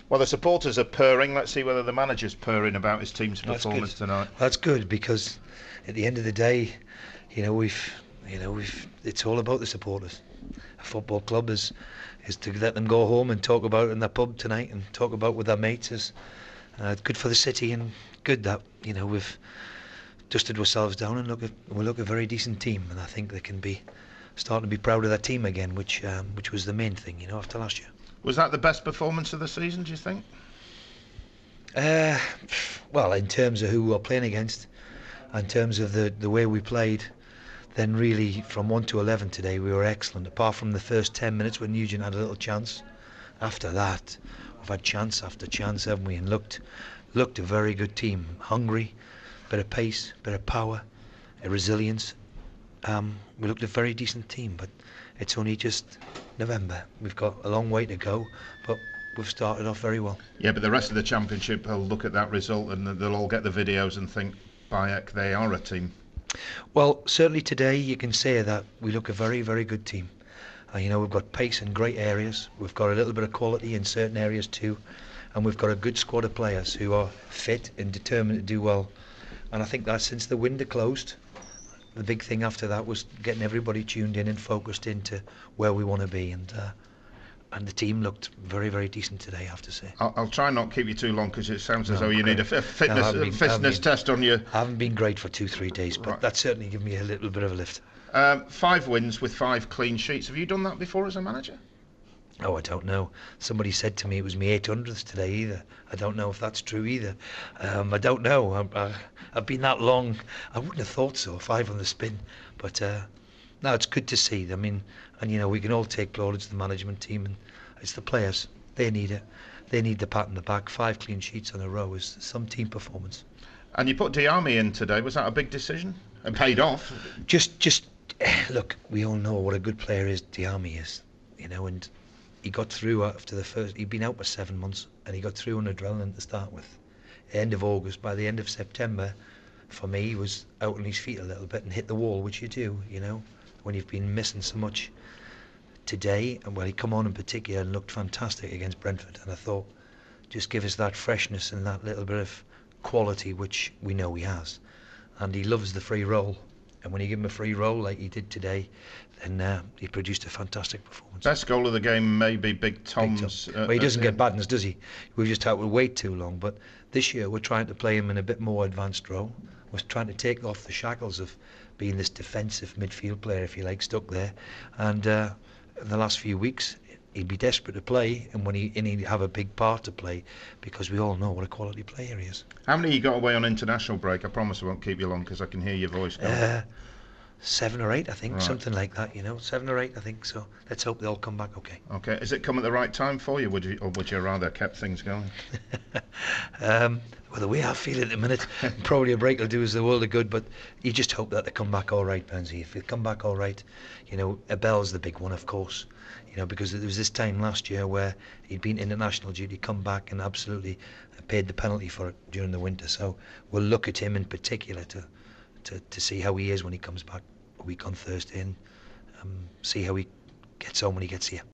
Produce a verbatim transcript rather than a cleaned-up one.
Well, the supporters are purring. Let's see whether the manager's purring about his team's That's performance good. tonight. That's good because at the end of the day, you know, we've, you know, we've. It's all about the supporters. A football club is, is to let them go home and talk about it in the pub tonight and talk about with their mates. Is uh, good for the city and good that you know we've dusted ourselves down and look at we look a very decent team, and I think they can be starting to be proud of their team again, which um, which was the main thing, you know, after last year. Was that the best performance of the season, do you think? Uh, well, in terms of who we were playing against, in terms of the, the way we played, then really from one to eleven today we were excellent. Apart from the first ten minutes when Nugent had a little chance, after that we've had chance after chance, haven't we? And looked looked a very good team, hungry, bit of pace, bit of power, a resilience. Um, we looked a very decent team, but it's only just November. We've got a long way to go, but we've started off very well. Yeah, but the rest of the championship will look at that result and they'll all get the videos and think, Bayek, they are a team. Well, certainly today you can say that we look a very, very good team. Uh, you know, we've got pace in great areas. We've got a little bit of quality in certain areas too, and we've got a good squad of players who are fit and determined to do well. And I think that since the window closed, the big thing after that was getting everybody tuned in and focused into where we want to be, and uh, and the team looked very, very decent today, I have to say. I'll, I'll try not keep you too long because it sounds as No, though you great. need a f- fitness, No, I haven't been- I fitness haven't been- test on you. I haven't been great for two, three days, but Right. that certainly given me a little bit of a lift. Um, five wins with five clean sheets. Have you done that before as a manager? Oh, I don't know. Somebody said to me it was me eight hundredth today either. I don't know if that's true either. Um, I don't know. I, I, I've been that long. I wouldn't have thought so, five on the spin. But uh, no, it's good to see. I mean, and you know, we can all take plaudits to the management team, and it's the players. They need it. They need the pat on the back. Five clean sheets in a row is some team performance. And you put Diame in today. Was that a big decision? And paid off? Just, just look. We all know what a good player is. Diame is, you know, and he got through after the first. He'd been out for seven months, and he got through on adrenaline to start with. End of August. By the end of September, for me, he was out on his feet a little bit and hit the wall, which you do, you know, when you've been missing so much. Today, and well, he come on in particular and looked fantastic against Brentford, and I thought, just give us that freshness and that little bit of quality which we know he has. And he loves the free roll, and when you give him a free roll like he did today, then uh, he produced a fantastic performance. Best goal of the game may be Big Tom's. Big Tom. Uh, Well, he doesn't uh, get badness, does he? We've just had to wait too long, but this year we're trying to play him in a bit more advanced role. We're trying to take off the shackles of being this defensive midfield player, if you like, stuck there. And uh, in the last few weeks, he'd be desperate to play, and when he and he'd have a big part to play, because we all know what a quality player he is. How many you got away on international break? I promise I won't keep you long because I can hear your voice going. Uh, seven or eight, I think, Right. something like that. You know, seven or eight, I think. So let's hope they all come back okay. Okay, has it come at the right time for you, would you, or would you rather kept things going? um, well, the way I feel at the minute, probably a break will do us the world of good, but you just hope that they come back all right, Benzie. If they come back all right, you know, Abel's the big one, of course, you know, because there was this time last year where he'd been international duty, come back and absolutely paid the penalty for it during the winter. So we'll look at him in particular to, to, to see how he is when he comes back a week on Thursday, and um, see how he gets on when he gets here.